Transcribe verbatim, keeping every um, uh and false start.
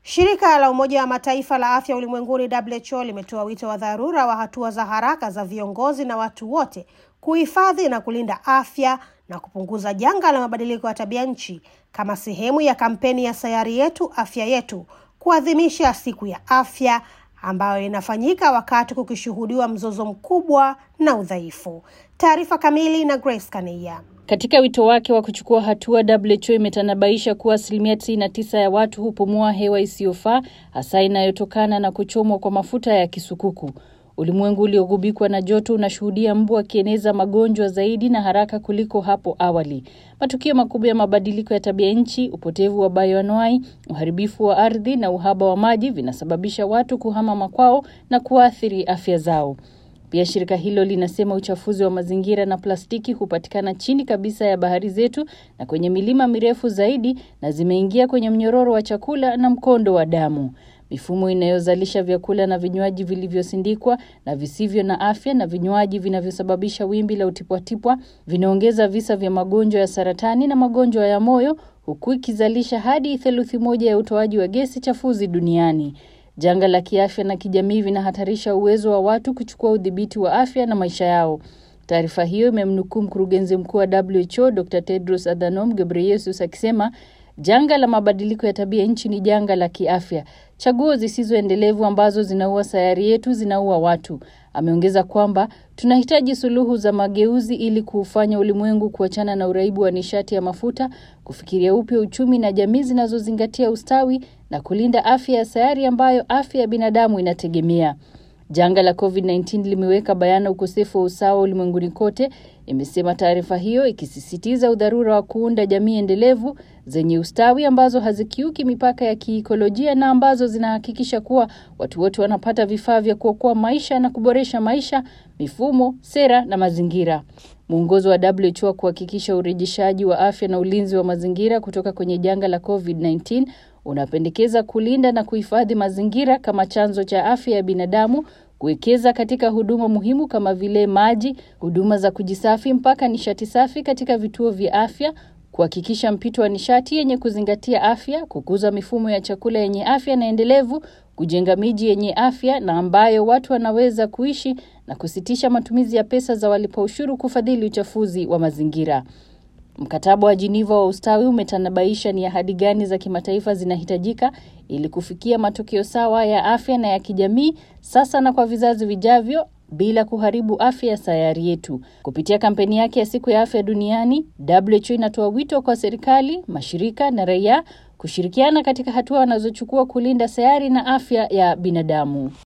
Shirika la Umoja wa Mataifa la Afya Ulimwenguni W H O limetoa wito wa dharura wa hatua za haraka za viongozi na watu wote kuhifadhi na kulinda afya na kupunguza janga la mabadiliko ya tabia nchi kama sehemu ya kampeni ya Sayari Yetu Afya Yetu, kuadhimisha siku ya afya ambayo inafanyika wakati kukishuhudiwa mzozo mkubwa na udhaifu. Taarifa kamili na Grace Kania. Katika wito wake wa kuchukua hatua, W H O imetanabaisha kuwa asilimia tisini na tisa ya watu hupumua hewa isiyofaa, hasa inayotokana na kuchomwa kwa mafuta ya kisukuku. Ulimwengu uliogubikwa na joto unashuhudia mbu akieneza magonjwa zaidi na haraka kuliko hapo awali. Matukio makubwa ya mabadiliko ya tabia nchi, upotevu wa bioanuai, uharibifu wa ardhi na uhaba wa maji vinasababisha watu kuhama makwao na kuathiri afya zao. Pia shirika hilo linasema uchafuzi wa mazingira na plastiki hupatikana chini kabisa ya bahari zetu na kwenye milima mirefu zaidi, na zimeingia kwenye mnyororo wa chakula na mkondo wa damu. Mifumo inayozalisha vyakula na vinywaji vilivyosindikwa na visivyo na afya na vinywaji vinavyosababisha wimbi la utipwatipwa vinaongeza visa vya magonjwa ya saratani na magonjwa ya moyo, huku ikizalisha hadi theluthi moja ya utoaji wa gesi chafuzi duniani. Janga la kiafya na kijamii vinahatarisha uwezo wa watu kuchukua udhibiti wa afya na maisha yao. Taarifa hiyo imemnukuu mkurugenzi mkuu wa W H O Doctor Tedros Adhanom Ghebreyesus akisema janga la mabadiliko ya tabia nchi ni janga la kiafya. Chaguo zisizoendelevu ambazo zinaua sayari yetu zinaua watu. Ameongeza kwamba tunahitaji suluhu za mageuzi ili kuufanya ulimwengu kuachana na uraibu wa nishati ya mafuta, kufikiria upya uchumi na jamii zinazozingatia ustawi na kulinda afya ya sayari ambayo afya ya binadamu inategemea. Janga la COVID kumi na tisa limeweka bayana ukosefu wa usawa ulimwenguni kote, imesema taarifa hiyo, ikisisitiza udharura wa kuunda jamii endelevu zenye ustawi ambazo hazikiuki mipaka ya kiikolojia na ambazo zinahakikisha kuwa watu wote wanapata vifaa vya kuokoa maisha na kuboresha maisha, mifumo, sera na mazingira. Muongozo wa W H O kuhakikisha urejeshaji wa afya na ulinzi wa mazingira kutoka kwenye janga la COVID kumi na tisa unapendekeza kulinda na kuhifadhi mazingira kama chanzo cha afya ya binadamu, kuwekeza katika huduma muhimu kama vile maji, huduma za kujisafi mpaka nishati safi katika vituo vya afya, kuhakikisha mpito wa nishati yenye kuzingatia afya, kukuza mifumo ya chakula yenye afya na endelevu, kujenga miji yenye afya na ambayo watu wanaweza kuishi, na kusitisha matumizi ya pesa za walipa ushuru kufadhili uchafuzi wa mazingira. Mkataba wa Geneva wa ustawi umetanabaisha ni ahadi gani za kimataifa zinahitajika ili kufikia matokeo sawa ya afya na ya kijamii sasa na kwa vizazi vijavyo bila kuharibu afya ya sayari yetu. Kupitia kampeni yake ya siku ya afya duniani, W H O inatoa wito kwa serikali, mashirika na raia kushirikiana katika hatua wanazochukua kulinda sayari na afya ya binadamu.